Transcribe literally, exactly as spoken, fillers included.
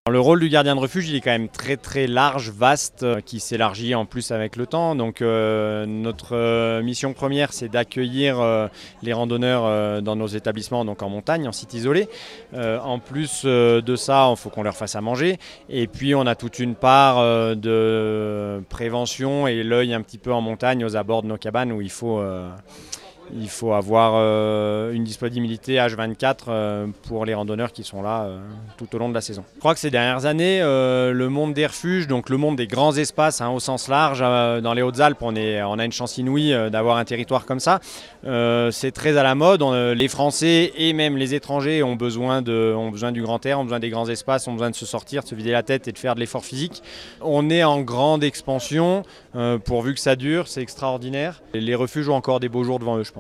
Le rôle du gardien de refuge, il est quand même très très large, vaste, euh, qui s'élargit en plus avec le temps. Donc euh, notre euh, mission première, c'est d'accueillir euh, les randonneurs euh, dans nos établissements, donc en montagne, en site isolé. Euh, en plus euh, de ça, il faut qu'on leur fasse à manger. Et puis on a toute une part euh, de prévention et l'œil un petit peu en montagne aux abords de nos cabanes où il faut... Euh, Il faut avoir euh, une disponibilité H vingt-quatre euh, pour les randonneurs qui sont là euh, tout au long de la saison. Je crois que ces dernières années, euh, le monde des refuges, donc le monde des grands espaces hein, au sens large, euh, dans les Hautes-Alpes, on, est, on a une chance inouïe euh, d'avoir un territoire comme ça. Euh, c'est très à la mode. On, euh, les Français et même les étrangers ont besoin, de, ont besoin du grand air, ont besoin des grands espaces, ont besoin de se sortir, de se vider la tête et de faire de l'effort physique. On est en grande expansion, euh, pourvu que ça dure, c'est extraordinaire. Et les refuges ont encore des beaux jours devant eux, je pense.